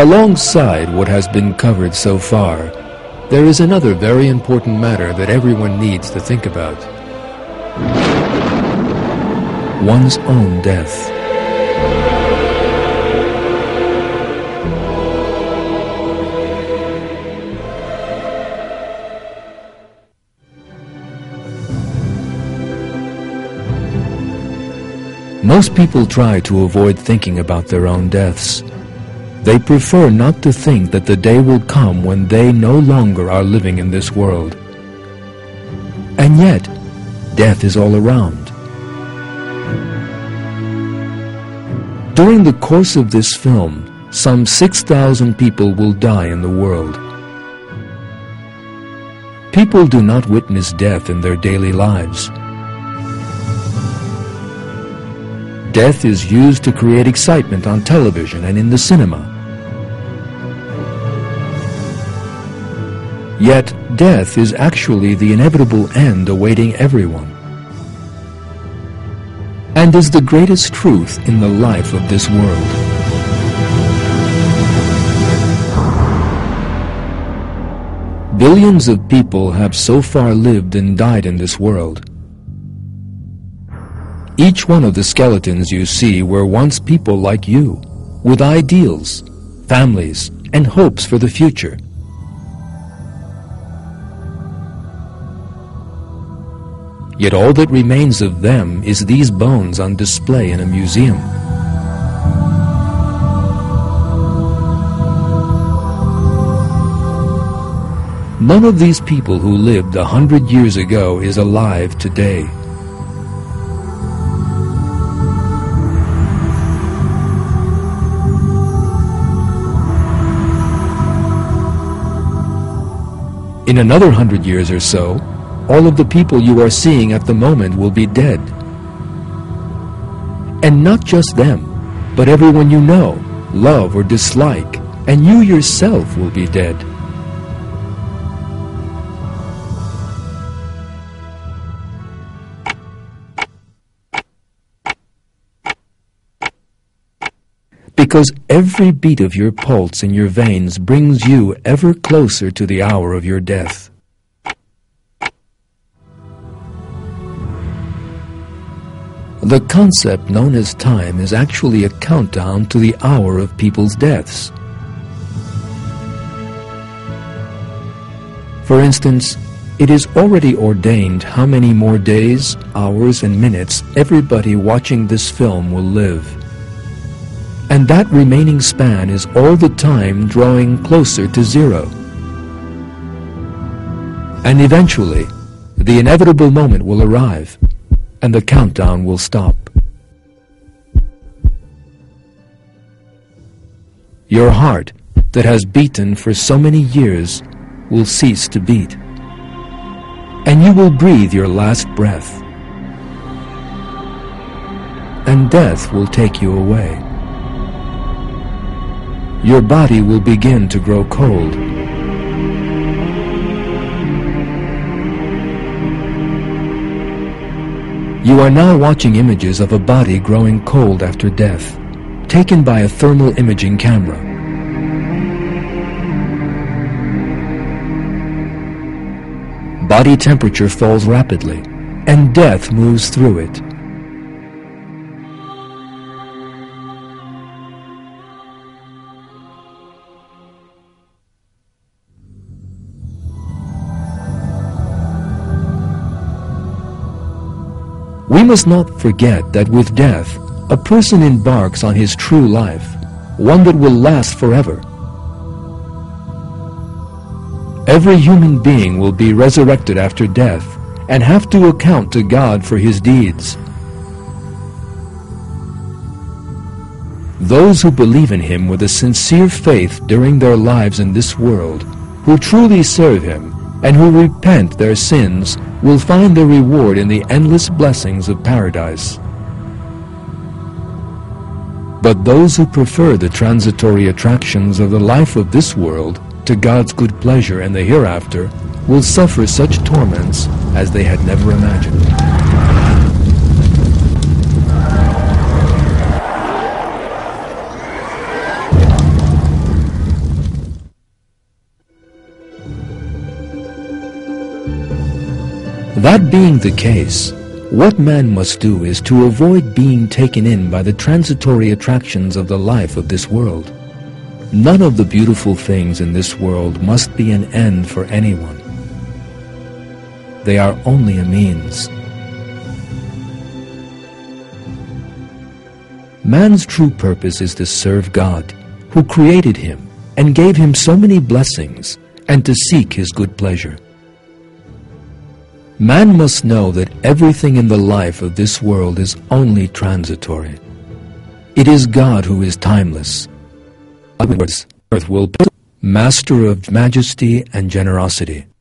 Alongside what has been covered so far, there is another very important matter that everyone needs to think about. One's own death. Most people try to avoid thinking about their own deaths. They prefer not to think that the day will come when they no longer are living in this world. And yet, death is all around. During the course of this film, some 6,000 people will die in the world. People do not witness death in their daily lives. Death is used to create excitement on television and in the cinema. Yet, death is actually the inevitable end awaiting everyone, and is the greatest truth in the life of this world. Billions of people have so far lived and died in this world. Each one of the skeletons you see were once people like you, with ideals, families, and hopes for the future. Yet all that remains of them is these bones on display in a museum. None of these people who lived 100 years ago is alive today. In another 100 years or so, all of the people you are seeing at the moment will be dead. And not just them, but everyone you know, love or dislike, and you yourself will be dead. Because every beat of your pulse in your veins brings you ever closer to the hour of your death. The concept known as time is actually a countdown to the hour of people's deaths. For instance, it is already ordained how many more days, hours, and minutes everybody watching this film will live. And that remaining span is all the time drawing closer to zero. And eventually, the inevitable moment will arrive, and the countdown will stop. Your heart, that has beaten for so many years, will cease to beat, and you will breathe your last breath, and death will take you away. Your body will begin to grow cold. You are now watching images of a body growing cold after death, taken by a thermal imaging camera. Body temperature falls rapidly, and death moves through it. We must not forget that with death, a person embarks on his true life, one that will last forever. Every human being will be resurrected after death and have to account to God for his deeds. Those who believe in Him with a sincere faith during their lives in this world, who truly serve Him, and who repent their sins, will find their reward in the endless blessings of paradise. But those who prefer the transitory attractions of the life of this world to God's good pleasure and the hereafter will suffer such torments as they had never imagined. That being the case, what man must do is to avoid being taken in by the transitory attractions of the life of this world. None of the beautiful things in this world must be an end for anyone. They are only a means. Man's true purpose is to serve God, who created him and gave him so many blessings, and to seek his good pleasure. Man must know that everything in the life of this world is only transitory. It is God who is timeless. Earth will build, master of majesty and generosity.